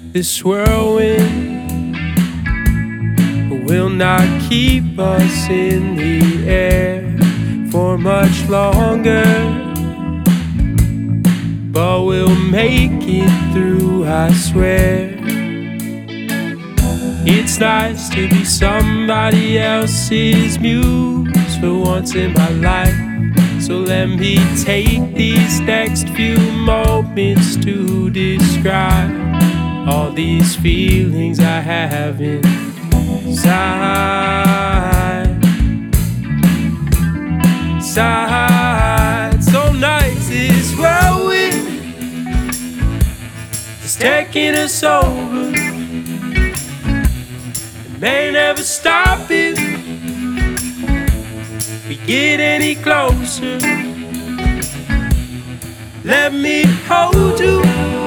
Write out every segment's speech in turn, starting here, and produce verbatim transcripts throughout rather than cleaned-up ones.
This whirlwind will not keep us in the air for much longer, but we'll make it through, I swear. It's nice to be somebody else's muse for once in my life. So let me take these next few moments to describe all these feelings I have inside. Side, so nice this whirlwind is taking us over. It may never stop if we get any closer. Let me hold you.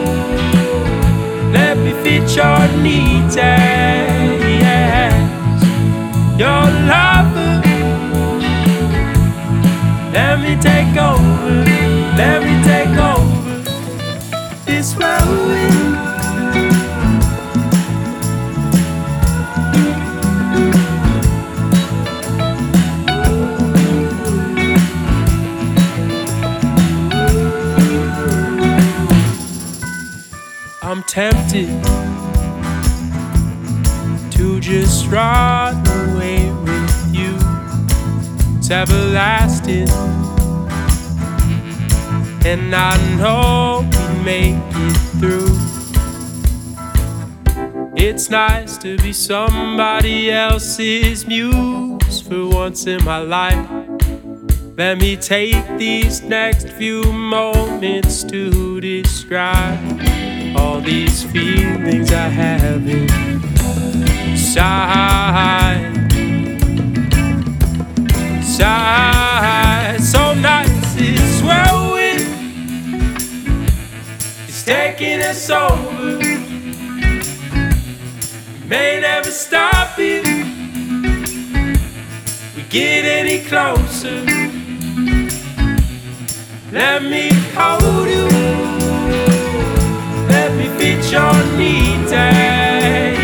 Let me fit your needs as your lover. Let me take over. Let me take over this whirlwind. I'm tempted to just run away with you. It's everlasting, and I know we make it through. It's nice to be somebody else's muse for once in my life. Let me take these next few moments to describe all these feelings I have inside. Side, so nice it's whirlwind. It's taking us over. May never stop it. We get any closer. Let me hold you. Let me fit your needs as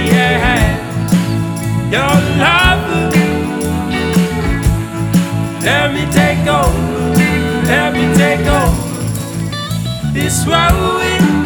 your lover. Let me take over. Let me take over this whirlwind.